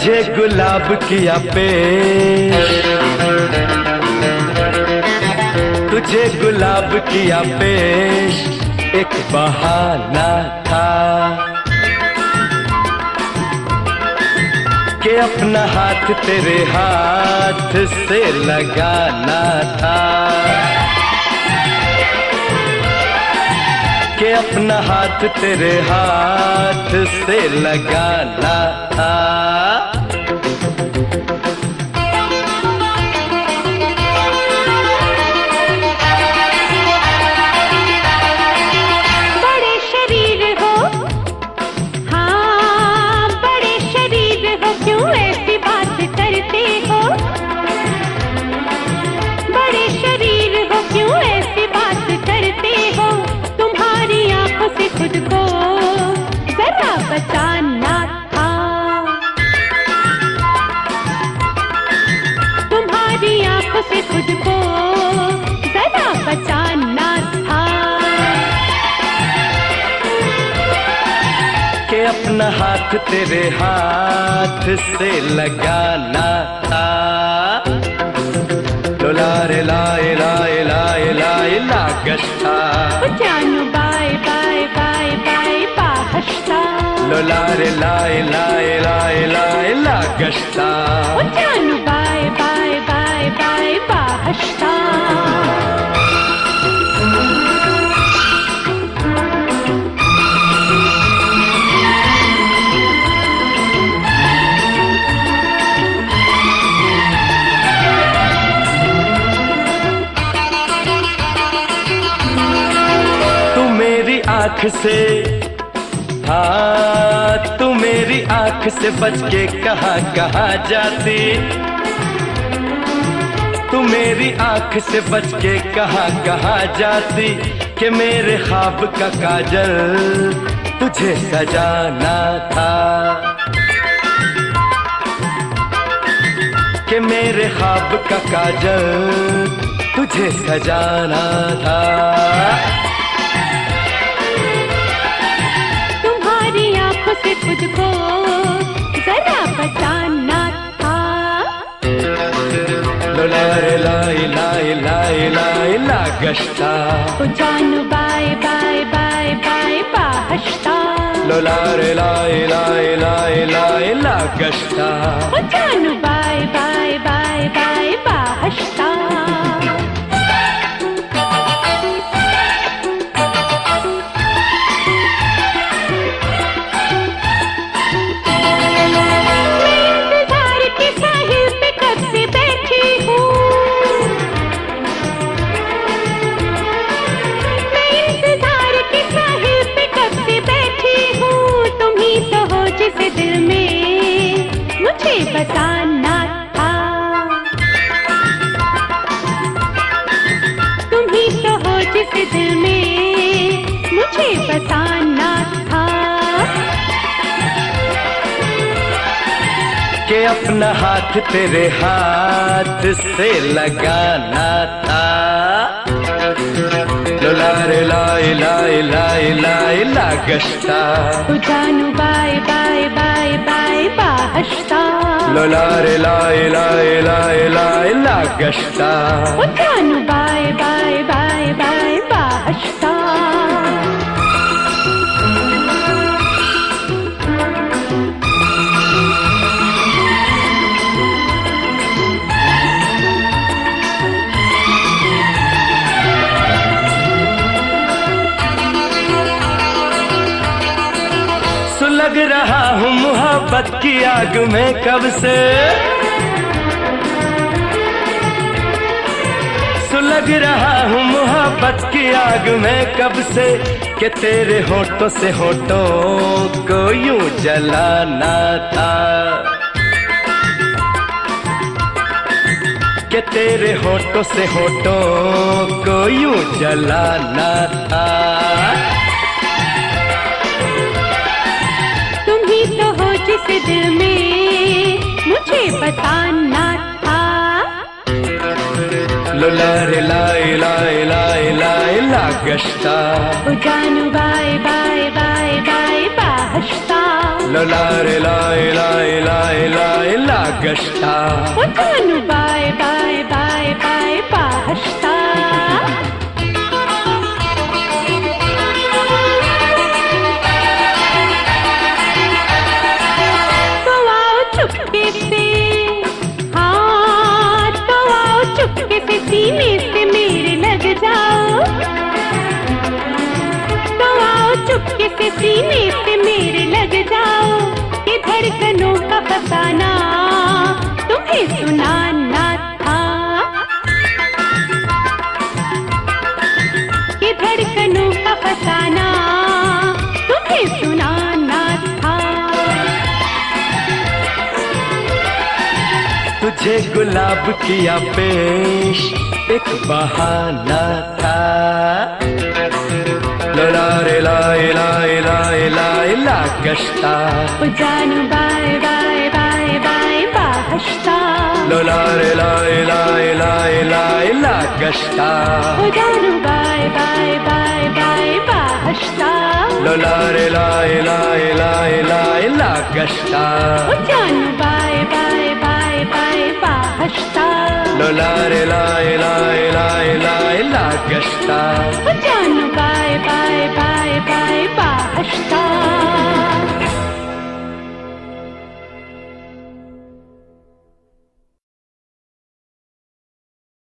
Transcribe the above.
तुझे गुलाब किया पेश, तुझे गुलाब किया पेश, एक बहाना था कि अपना हाथ तेरे हाथ से लगाना था, कि अपना हाथ तेरे हाथ से लगाना था। बड़े शरीर हो, हाँ बड़े शरीर हो, क्यों ऐसी बात करते हो? बड़े शरीर हो, क्यों ऐसी बात करते हो? तुम्हारी आंखों से खुद को जरा बचाना था, तुम्हारी आंखों से खुद को जरा बचाना था, कि अपना हाथ तेरे हाथ से लगाना था। लारे लाए लाए लाए लाए लागस्ता, जानू बाय बाय बाय बाय बाहश्ता, लारे लाए लाए लाए लाए लागस्ता, जानू बाय बाय बाय बाय बाहश्ता। आँख से, हाँ तू मेरी आँख से बच के कहाँ कहाँ जाती, तू मेरी आँख से बच के कहाँ कहाँ जाती, कि मेरे ख्वाब का काजल तुझे सजाना था, कि मेरे ख्वाब का काजल तुझे सजाना था। से खुद को जरा बचाना था, लारे लाई लाई लाई लाई लागस्ता, जानू बाय बाय बाय बाय बाहश्ता, लारे लाई लाई लाई लाई लागस्ता, जानू बाय बाय बाय बाय बाहश्ता। बताना था, तुम ही तो हो जिस दिल में मुझे बताना था, कि अपना हाथ तेरे हाथ से लगाना था। लारे लाई लाई लाई लाई लागस्ता, जानू बाय बाय बाय बाय बाहश्ता, लारे लाई लाई लाई लाई लागस्ता, जानू बाय बाय बाय बाय बाहश्ता। सुलग रहा हूँ मोहब्बत की आग में कब से, सुलग रहा हूँ मोहब्बत की आग में कब से, कि तेरे होठों से होठों को यूं जलाना था, कि तेरे होठों से होठों को यूं जलाना था। जिस दिल में मुझे बताना था, लारे लाई लाई लाई लाई लागस्ता, जानू बाय बाय बाय बाय बाहश्ता, लारे लाई लाई लाई लाई गश्ता ओ जानू बाय बाय बाय बाय बाहश्ता तो आओ चुपके से, हाँ तो आओ चुपके से सीने से मेरे लग जाओ, तो आओ चुपके से सीने से मेरे लग जाओ, ये धड़कनों का फसाना तुम्हें सुनाना था, ये धड़कनों का फसाना तुम्हें सुनाना था। तुझे गुलाब किया पेश एक बहाना था, ला रे ला ला ला ला ला गश्ता ओ जानू बाय बाय बाय बाय बाहश्ता, ला रे ला ला ला ला ला गश्ता ओ जानू बाय बाय बाय बाय बाहश्ता, ला रे ला ला ला ला ला गश्ता ओ जानू बाय बाय बाय बाय बाहश्ता, ला रे ला ला ला ला ला गश्ता ओ जानू बाय बाय बाय बाय बाहश्ता।